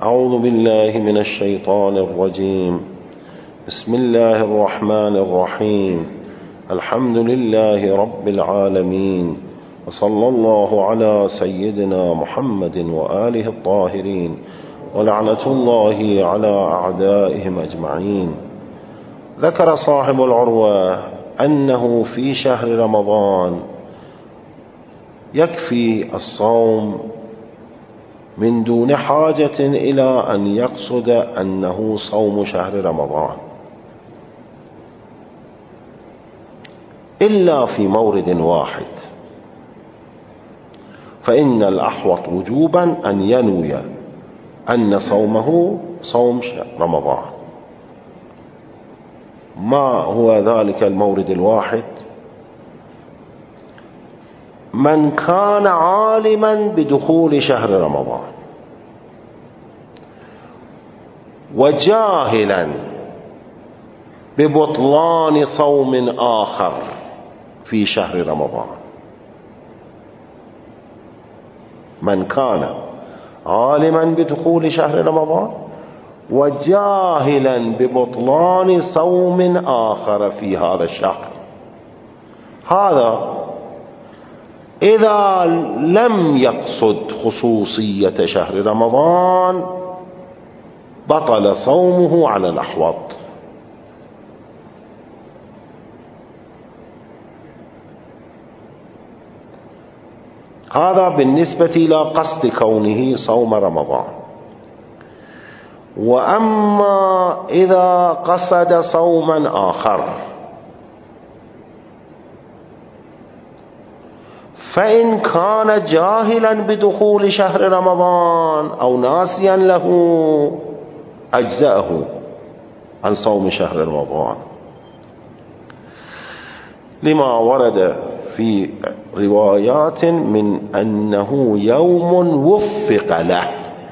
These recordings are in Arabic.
أعوذ بالله من الشيطان الرجيم. بسم الله الرحمن الرحيم. الحمد لله رب العالمين، وصلى الله على سيدنا محمد وآله الطاهرين، ولعنة الله على أعدائهم أجمعين. ذكر صاحب العروة أنه في شهر رمضان يكفي الصوم من دون حاجة إلى أن يقصد أنه صوم شهر رمضان، إلا في مورد واحد، فإن الأحوط وجوبا أن ينوي أن صومه صوم رمضان. ما هو ذلك المورد الواحد؟ من كان عالما بدخول شهر رمضان وجاهلا ببطلان صوم آخر في شهر رمضان. من كان عالما بدخول شهر رمضان وجاهلا ببطلان صوم آخر في هذا الشهر، هذا إذا لم يقصد خصوصية شهر رمضان بطل صومه على الأحوط. هذا بالنسبة إلى قصد كونه صوم رمضان. وأما إذا قصد صوما آخر فإن كان جاهلا بدخول شهر رمضان أو ناسيا له أجزأه عن صوم شهر رمضان، لما ورد في روايات من أنه يوم وفق له،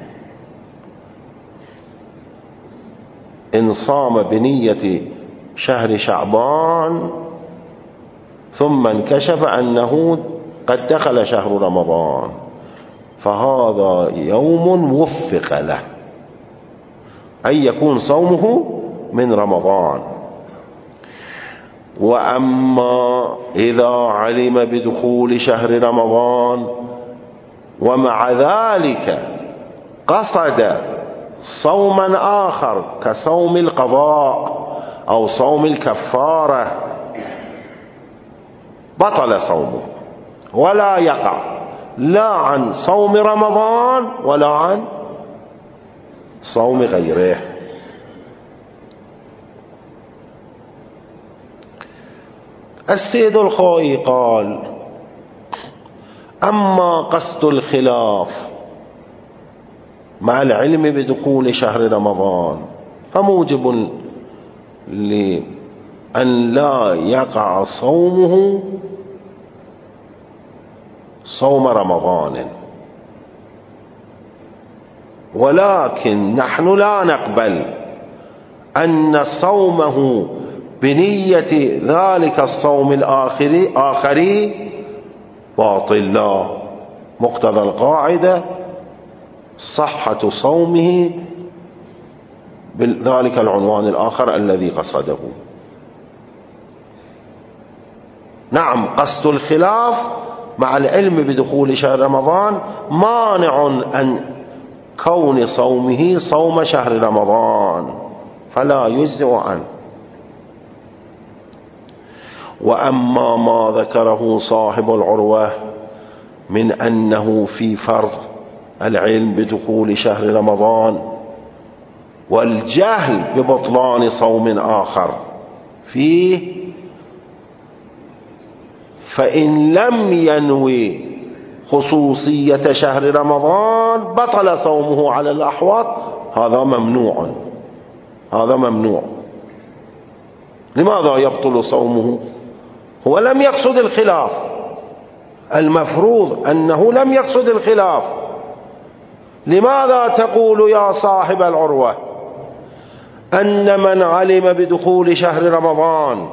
إن صام بنية شهر شعبان ثم انكشف أنه قد دخل شهر رمضان فهذا يوم وفق له، أي يكون صومه من رمضان. وأما إذا علم بدخول شهر رمضان ومع ذلك قصد صوما آخر كصوم القضاء أو صوم الكفارة بطل صومه، ولا يقع لا عن صوم رمضان ولا عن صوم غيره. السيد الخوئي قال: أما قصد الخلاف مع العلم بدخول شهر رمضان فموجب لأن لا يقع صومه صوم رمضان، ولكن نحن لا نقبل أن صومه بنية ذلك الصوم الآخر باطل، لا، مقتضى القاعدة صحة صومه بذلك العنوان الآخر الذي قصده. نعم، قصد الخلاف مع العلم بدخول شهر رمضان مانع عن كون صومه صوم شهر رمضان، فلا يجزئ عنه. وأما ما ذكره صاحب العروة من أنه في فرض العلم بدخول شهر رمضان والجهل ببطلان صوم آخر فيه، فإن لم ينوي خصوصية شهر رمضان بطل صومه على الأحوط. هذا ممنوع، هذا ممنوع. لماذا يبطل صومه؟ هو لم يقصد الخلاف، المفروض أنه لم يقصد الخلاف. لماذا تقول يا صاحب العروة أن من علم بدخول شهر رمضان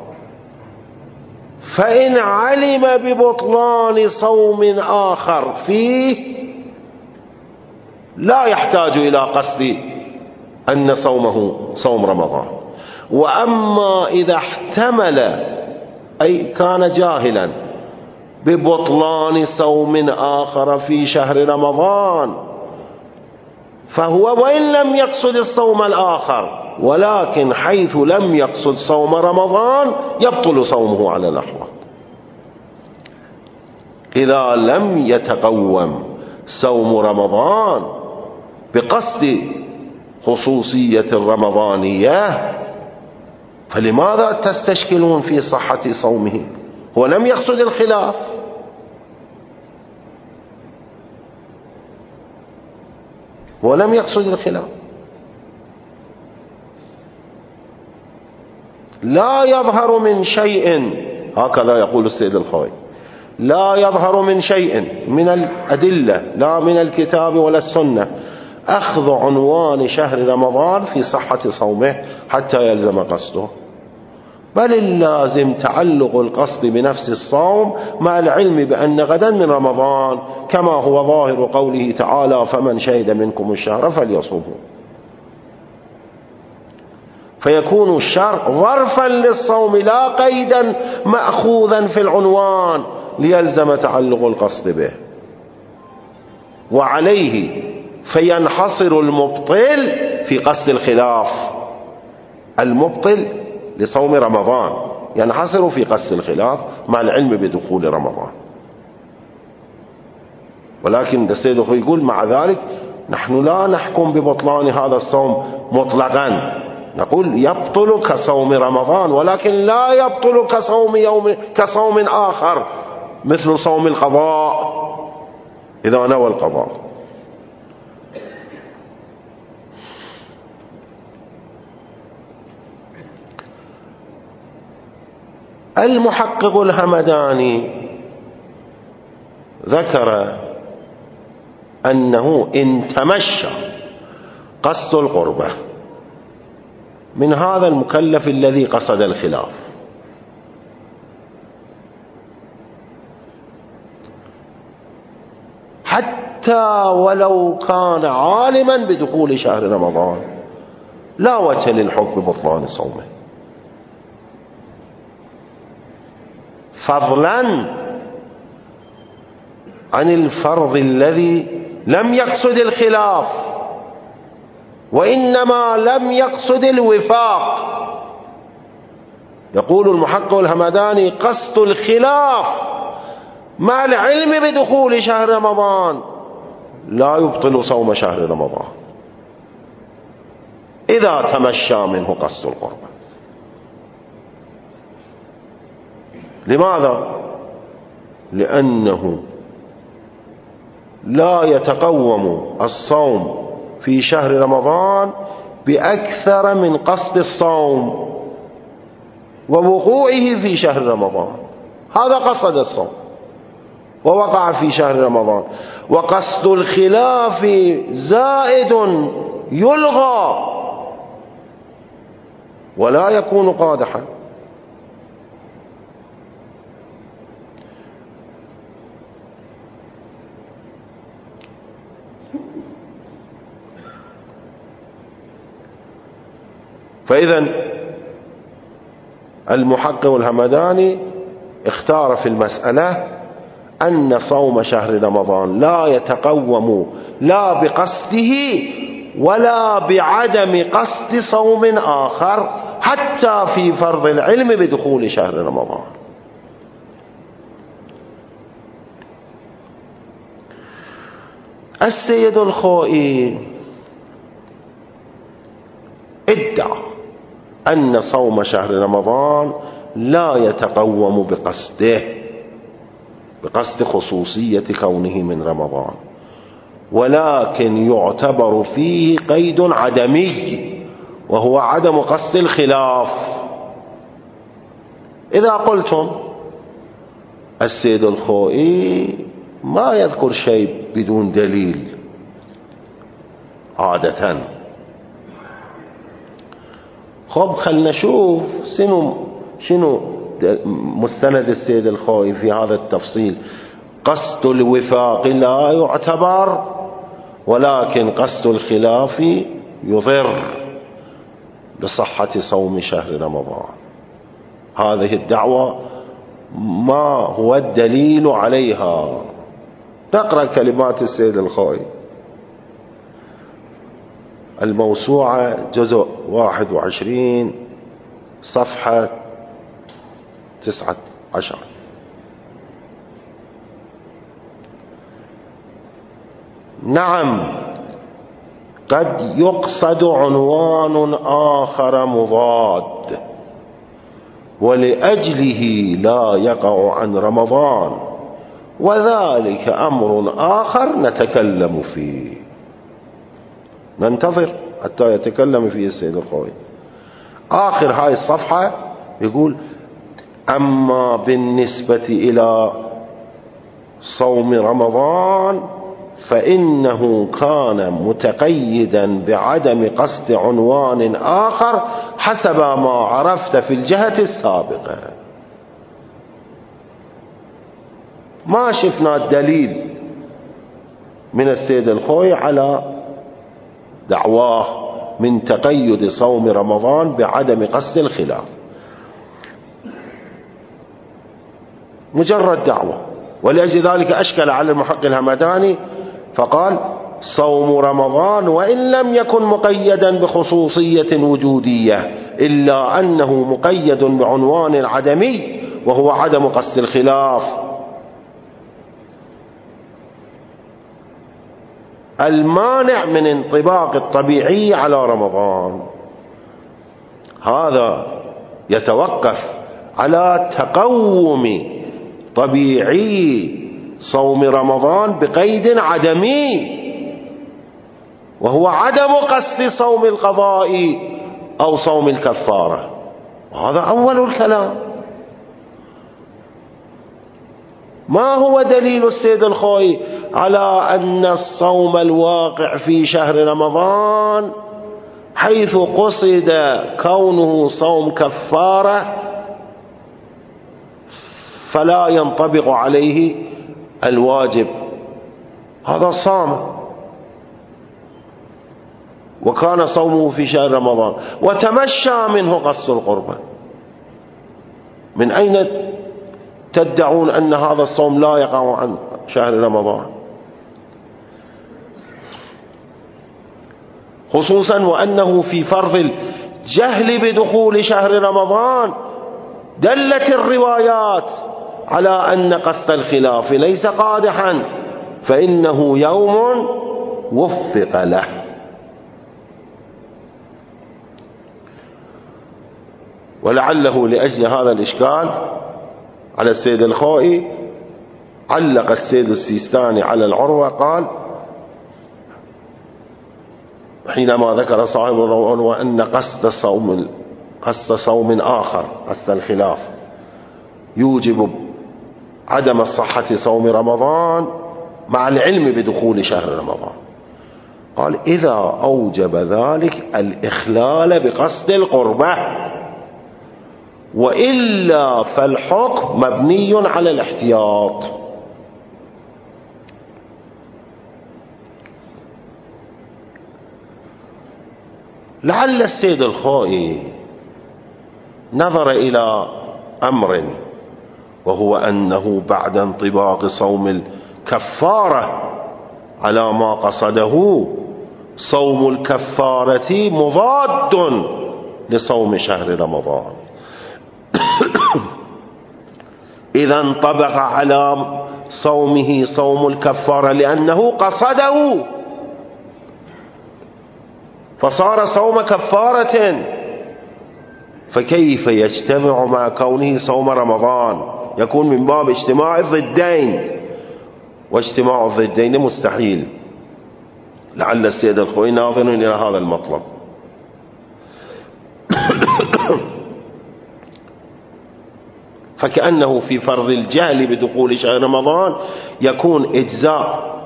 فإن علم ببطلان صوم آخر فيه لا يحتاج إلى قصد أن صومه صوم رمضان. وأما إذا احتمل أي كان جاهلا ببطلان صوم آخر في شهر رمضان، فهو وإن لم يقصد الصوم الآخر ولكن حيث لم يقصد صوم رمضان يبطل صومه على الأحوال. إذا لم يتقوم صوم رمضان بقصد خصوصية الرمضانية فلماذا تستشكلون في صحة صومه؟ هو لم يقصد الخلاف، هو لم يقصد الخلاف. لا يظهر من شيء، هكذا يقول السيد الخوئي، لا يظهر من شيء من الأدلة لا من الكتاب ولا السنة أخذ عنوان شهر رمضان في صحة صومه حتى يلزم قصده، بل اللازم تعلق القصد بنفس الصوم مع العلم بأن غدا من رمضان، كما هو ظاهر قوله تعالى فمن شهد منكم الشهر فليصومه. فيكون الشرع ظرفا للصوم لا قيدا مأخوذا في العنوان ليلزم تعلق القصد به، وعليه فينحصر المبطل في قصد الخلاف. المبطل لصوم رمضان ينحصر في قصد الخلاف مع العلم بدخول رمضان. ولكن السيد يقول مع ذلك نحن لا نحكم ببطلان هذا الصوم مطلقا، نقول يبطل كصوم رمضان ولكن لا يبطل كصوم آخر مثل صوم القضاء إذا نوى القضاء. المحقق الهمداني ذكر أنه إن تمشى قصد القربة من هذا المكلف الذي قصد الخلاف حتى ولو كان عالما بدخول شهر رمضان لا وجه للحكم ببطلان صومه، فضلا عن الفرض الذي لم يقصد الخلاف وإنما لم يقصد الوفاق. يقول المحقق الهمداني قصد الخلاف مع العلم بدخول شهر رمضان لا يبطل صوم شهر رمضان إذا تمشى منه قصد القربة. لماذا؟ لأنه لا يتقوم الصوم في شهر رمضان بأكثر من قصد الصوم ووقوعه في شهر رمضان. هذا قصد الصوم ووقع في شهر رمضان، وقصد الخلاف زائد يلغى ولا يكون قادحا. فإذا المحقق الهمداني اختار في المسألة أن صوم شهر رمضان لا يتقوم لا بقصده ولا بعدم قصد صوم آخر حتى في فرض العلم بدخول شهر رمضان. السيد الخوئي ادعى أن صوم شهر رمضان لا يتقوم بقصد خصوصية كونه من رمضان، ولكن يعتبر فيه قيد عدمي وهو عدم قصد الخلاف. إذا قلتم السيد الخوئي ما يذكر شيء بدون دليل عادة، خب خلنا نشوف شنو مستند السيد الخوئي في هذا التفصيل. قصد الوفاق لا يعتبر ولكن قصد الخلاف يضر بصحة صوم شهر رمضان. هذه الدعوة ما هو الدليل عليها؟ نقرأ كلمات السيد الخوئي، الموسوعة جزء 21 صفحة 19: نعم، قد يقصد عنوان آخر مضاد ولأجله لا يقع عن رمضان، وذلك أمر آخر نتكلم فيه. ننتظر حتى يتكلم فيه السيد الخوئي. آخر هاي الصفحة يقول: أما بالنسبة إلى صوم رمضان فإنه كان متقيدا بعدم قصد عنوان آخر حسب ما عرفت في الجهة السابقة. ما شفنا الدليل من السيد الخوئي على دعواه من تقيد صوم رمضان بعدم قصد الخلاف، مجرد دعوة. ولأجل ذلك أشكل على المحقق الهمداني فقال: صوم رمضان وإن لم يكن مقيدا بخصوصية وجودية إلا أنه مقيد بعنوان عدمي وهو عدم قصد الخلاف، المانع من انطباق الطبيعي على رمضان. هذا يتوقف على تقوم طبيعي صوم رمضان بقيد عدمي وهو عدم قصد صوم القضاء أو صوم الكفارة. وهذا أول الكلام. ما هو دليل السيد الخوئي على أن الصوم الواقع في شهر رمضان حيث قصد كونه صوم كفارة فلا ينطبق عليه الواجب؟ هذا صام وكان صومه في شهر رمضان وتمشى منه قصد القربة. من أين تدعون أن هذا الصوم لا يقع عن شهر رمضان؟ خصوصا وأنه في فرض الجهل بدخول شهر رمضان دلت الروايات على أن قصد الخلاف ليس قادحا، فإنه يوم وفق له. ولعله لأجل هذا الإشكال على السيد الخوئي علق السيد السيستاني على العروة، قال حينما ذكر صاحب العروة أن قصد صوم آخر، قصد الخلاف، يوجب عدم الصحة صوم رمضان مع العلم بدخول شهر رمضان، قال: إذا أوجب ذلك الإخلال بقصد القربة، وإلا فالحكم مبني على الاحتياط. لعل السيد الخوئي نظر إلى أمر، وهو أنه بعد انطباق صوم الكفارة على ما قصده، صوم الكفارة مضاد لصوم شهر رمضان. إذا انطبق على صومه صوم الكفارة لأنه قصده فصار صوم كفارة، فكيف يجتمع مع كونه صوم رمضان؟ يكون من باب اجتماع الضدين، واجتماع الضدين مستحيل. لعل السيد الخوئي ناظر إلى هذا المطلب. فكأنه في فرض الجهل بدخول شهر رمضان يكون إجزاء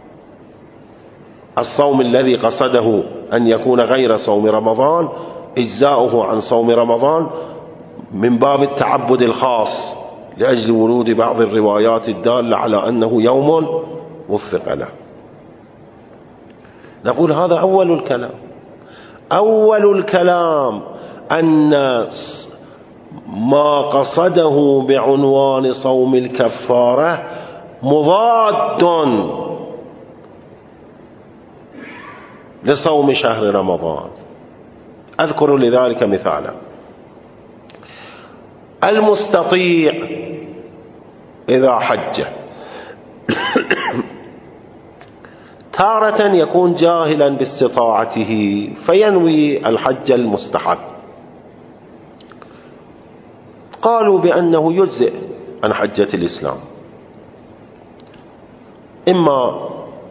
الصوم الذي قصده أن يكون غير صوم رمضان، إجزاؤه عن صوم رمضان من باب التعبد الخاص لأجل ورود بعض الروايات الدالة على أنه يوم وفق له. نقول هذا أول الكلام. أول الكلام أن ما قصده بعنوان صوم الكفارة مضاد لصوم شهر رمضان. أذكر لذلك مثالا: المستطيع إذا حج تارة يكون جاهلا باستطاعته فينوي الحج المستحب، قالوا بأنه يجزئ عن حجة الإسلام، إما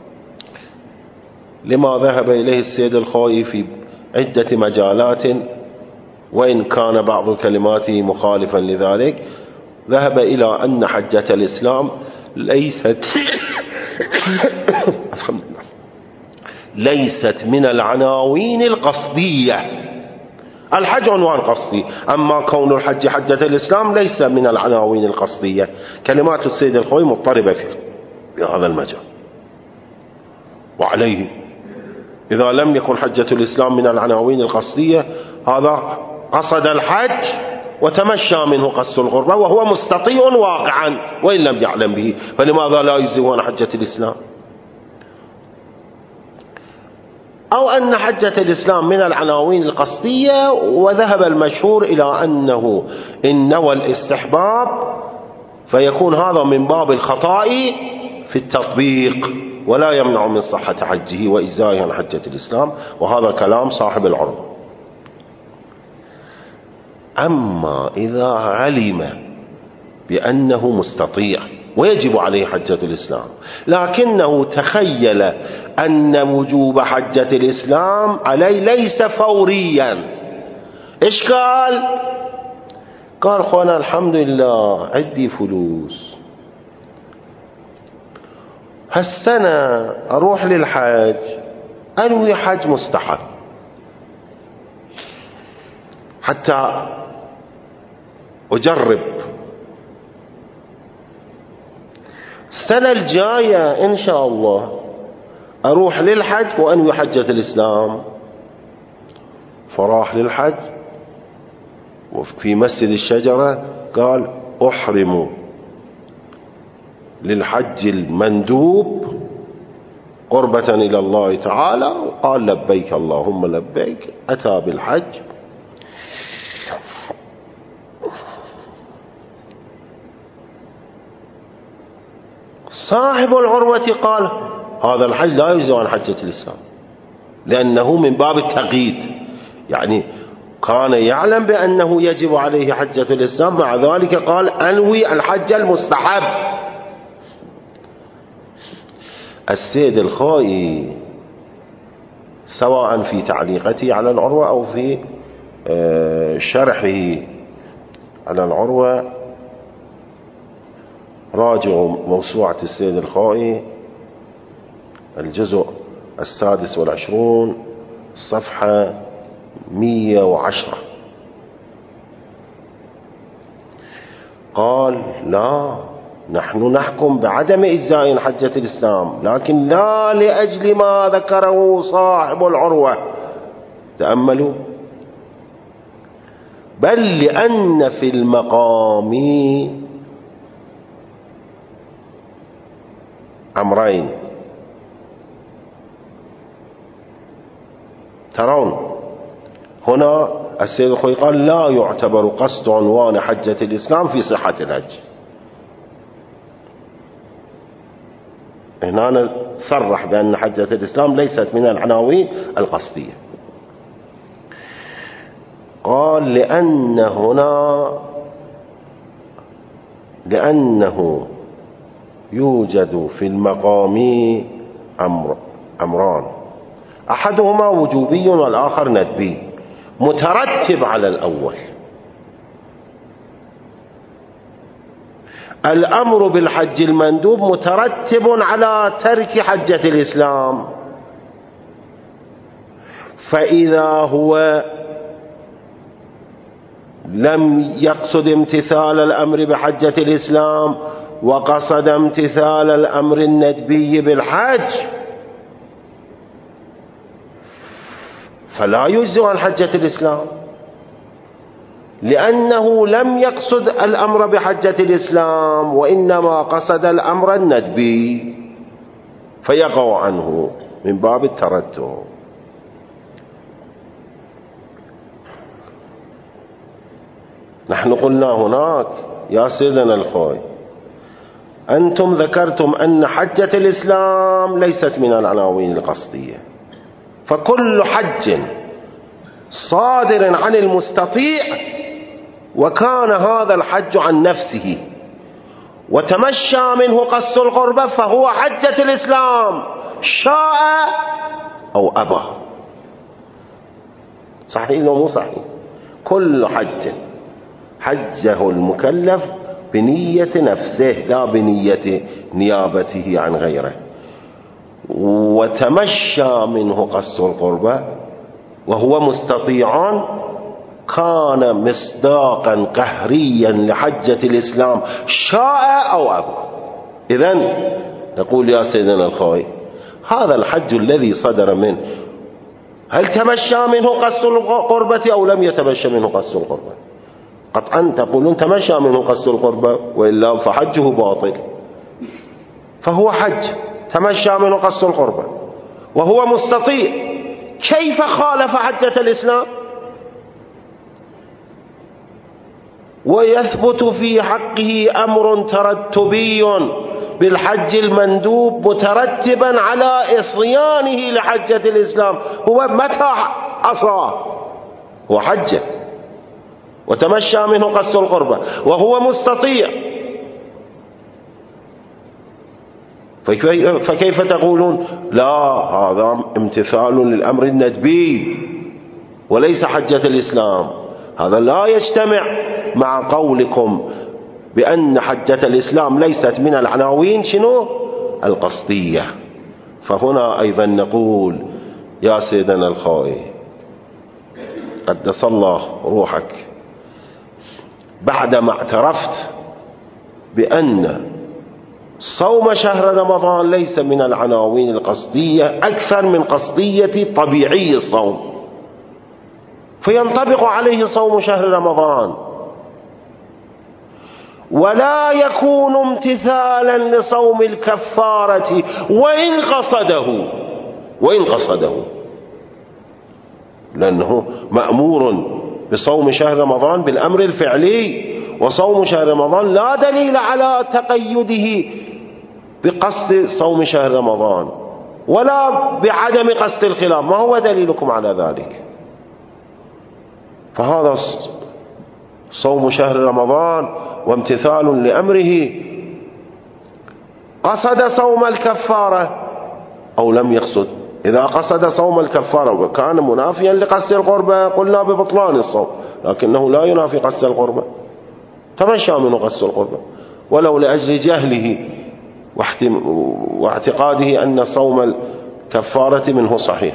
لما ذهب إليه السيد الخوئي في عدة مجالات، وإن كان بعض كلماته مخالفا لذلك، ذهب إلى أن حجة الإسلام ليست من العناوين القصدية. الحج عنوان قصدي، أما كون الحج حجة الإسلام ليس من العناوين القصدية. كلمات السيد الخوئي مضطربة في هذا المجال. وعليه إذا لم يكن حجة الإسلام من العناوين القصدية، هذا قصد الحج وتمشى منه قصد الغربة وهو مستطيع واقعا وإن لم يعلم به، فلماذا لا يجزئ عن حجة الإسلام؟ أو أن حجة الإسلام من العناوين القصدية، وذهب المشهور إلى أنه إن نوى الاستحباب فيكون هذا من باب الخطأ في التطبيق ولا يمنع من صحة حجه وإجزائه عن حجة الإسلام، وهذا كلام صاحب العروة. أما إذا علم بأنه مستطيع ويجب عليه حجة الإسلام، لكنه تخيل أن وجوب حجة الإسلام عليه ليس فوريا، إيش قال أخوانا الحمد لله عندي فلوس، هالسنة أروح للحج أنوي حج مستحب حتى أجرب، السنة الجاية إن شاء الله أروح للحج وأنوي حجة الإسلام. فراح للحج وفي مسجد الشجرة قال أحرم للحج المندوب قربة إلى الله تعالى، وقال لبيك اللهم لبيك، أتى بالحج. صاحب العروة قال هذا الحج لا يجزئ عن حجة الإسلام لأنه من باب التقييد، يعني كان يعلم بأنه يجب عليه حجة الإسلام، مع ذلك قال أنوي الحج المستحب. السيد الخوئي سواء في تعليقته على العروة أو في شرحه على العروة، راجعوا موسوعة السيد الخوئي الجزء 26 صفحة 110، قال لا، نحن نحكم بعدم إجزاء حجة الإسلام، لكن لا لأجل ما ذكره صاحب العروة، تأملوا، بل لأن في المقام أمرين. ترون هنا السيد الخوئي قال لا يعتبر قصد عنوان حجة الإسلام في صحة الحج، هنا صرح بأن حجة الإسلام ليست من العناوين القصدية. قال لأنه يوجد في المقام أمران، أحدهما وجوبي والآخر ندبي مترتب على الأول. الأمر بالحج المندوب مترتب على ترك حجة الإسلام، فإذا هو لم يقصد امتثال الأمر بحجة الإسلام وقصد امتثال الأمر الندبي بالحج، فلا يجزئ عن حجة الإسلام، لأنه لم يقصد الأمر بحجة الإسلام، وإنما قصد الأمر الندبي فيقع عنه من باب الترتب. نحن قلنا هناك يا سيدنا الخوي، أنتم ذكرتم أن حجة الإسلام ليست من العناوين القصدية، فكل حج صادر عن المستطيع وكان هذا الحج عن نفسه وتمشى منه قصد القربة فهو حجة الإسلام شاء أو أبى. صحيح أو مو صحيح؟ كل حج حجه المكلف بنية نفسه لا بنية نيابته عن غيره، وتمشى منه قصد القربة وهو مستطيع كان مصداقا قهريا لحجة الإسلام شاء أو أبى. إذن نقول يا سيدنا الخوي، هذا الحج الذي صدر منه هل تمشى منه قصد القربة أو لم يتمشى منه قصد القربة؟ قطعا تقولون تمشى منه قصد القربة، وإلا فحجه باطل. فهو حج تمشى منه قصد القربة وهو مستطيع، كيف خالف حجة الإسلام؟ ويثبت في حقه أمر ترتبي بالحج المندوب مترتبا على إصيانه لحجة الإسلام. هو متى عصاه؟ هو حجه وتمشى منه قصد القربة وهو مستطيع، فكيف تقولون لا هذا امتثال للأمر الندبي وليس حجة الإسلام؟ هذا لا يجتمع مع قولكم بأن حجة الإسلام ليست من العناوين شنو؟ القصدية. فهنا أيضا نقول يا سيدنا الخوي قدس الله روحك، بعدما اعترفت بأن صوم شهر رمضان ليس من العناوين القصدية أكثر من قصدية طبيعي الصوم، فينطبق عليه صوم شهر رمضان ولا يكون امتثالا لصوم الكفارة وإن قصده، لأنه مأمور بصوم شهر رمضان بالأمر الفعلي، وصوم شهر رمضان لا دليل على تقيده بقصد صوم شهر رمضان ولا بعدم قصد الخلاف. ما هو دليلكم على ذلك؟ فهذا صوم شهر رمضان وامتثال لأمره، قصد صوم الكفارة أو لم يقصد. إذا قصد صوم الكفارة وكان منافيا لقصد القربة قلنا ببطلان الصوم، لكنه لا ينافي قصد القربة، تمشى منه قصد القربة ولو لأجل جهله واعتقاده أن صوم الكفارة منه صحيح،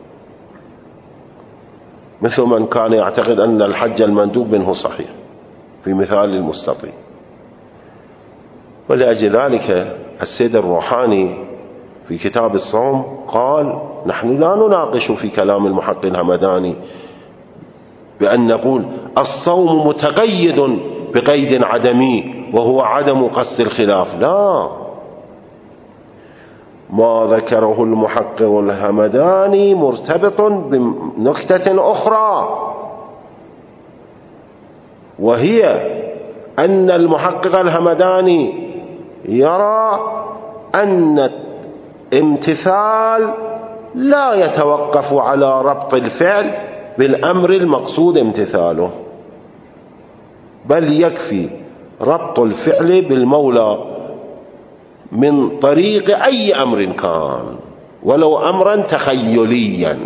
مثل من كان يعتقد أن الحج المندوب منه صحيح في مثال المستطيع. ولأجل ذلك السيد الروحاني في كتاب الصوم قال نحن لا نناقش في كلام المحقق الهمداني بأن نقول الصوم متقيد بقيد عدمي وهو عدم قصد الخلاف، لا، ما ذكره المحقق الهمداني مرتبط بنكتة أخرى، وهي أن المحقق الهمداني يرى أن الامتثال لا يتوقف على ربط الفعل بالأمر المقصود امتثاله، بل يكفي ربط الفعل بالمولى من طريق أي أمر كان ولو أمرا تخيليا.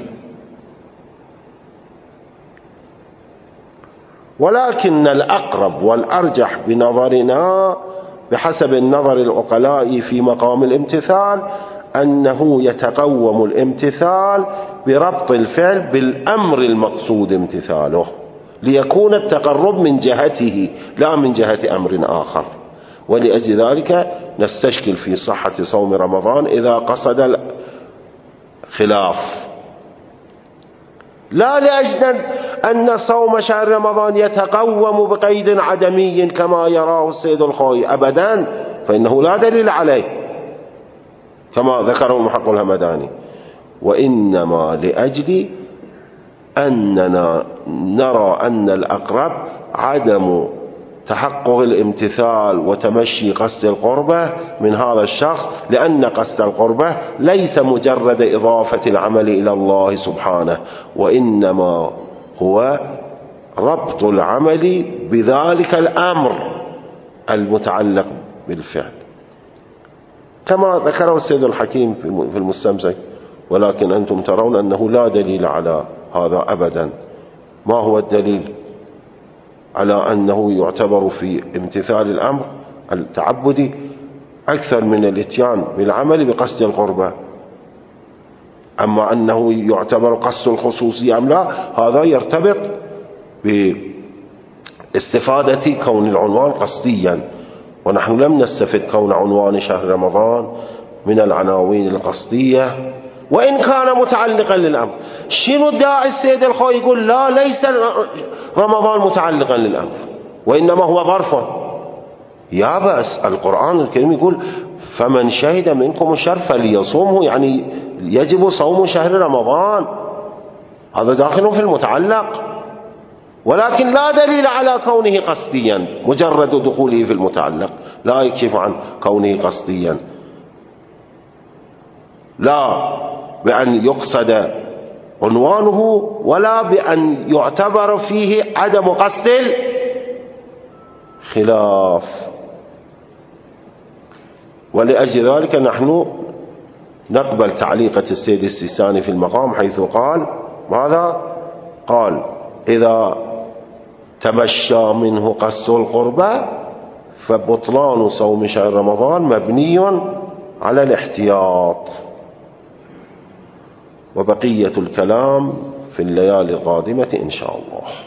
ولكن الأقرب والأرجح بنظرنا بحسب النظر العقلاء في مقام الامتثال أنه يتقوم الامتثال بربط الفعل بالأمر المقصود امتثاله ليكون التقرب من جهته لا من جهة أمر آخر. ولأجل ذلك نستشكل في صحة صوم رمضان إذا قصد الخلاف. لا لأجل أن صوم شهر رمضان يتقوم بقيد عدمي كما يراه السيد الخوئي أبدا، فإنه لا دليل عليه كما ذكره المحقق الهمداني، وإنما لأجل أننا نرى أن الأقرب عدم تحقق الامتثال وتمشي قصد القربة من هذا الشخص، لأن قصد القربة ليس مجرد إضافة العمل إلى الله سبحانه، وإنما هو ربط العمل بذلك الأمر المتعلق بالفعل كما ذكره السيد الحكيم في المستمسك. ولكن أنتم ترون أنه لا دليل على هذا أبدا. ما هو الدليل على أنه يعتبر في امتثال الأمر التعبدي أكثر من الاتيان بالعمل بقصد القربة؟ أما أنه يعتبر قصد الخصوصية أم لا، هذا يرتبط باستفادة كون العنوان قصديا، ونحن لم نستفد كون عنوان شهر رمضان من العناوين القصدية وإن كان متعلقا للأمر. شنو الداعي السيد الخوئي يقول لا ليس رمضان متعلقا للأمر وإنما هو ظرف؟ يا بأس القرآن الكريم يقول فمن شهد منكم الشهر فليصومه، يعني يجب صوم شهر رمضان، هذا داخل في المتعلق، ولكن لا دليل على كونه قصديا، مجرد دخوله في المتعلق لا يكشف عن كونه قصديا، لا بأن يقصد عنوانه ولا بأن يعتبر فيه عدم قصد الخلاف. ولأجل ذلك نحن نقبل تعليقة السيد السيستاني في المقام حيث قال ماذا؟ قال إذا تمشى منه قصد القربة فبطلان صوم شهر رمضان مبني على الاحتياط. وبقية الكلام في الليالي القادمة إن شاء الله.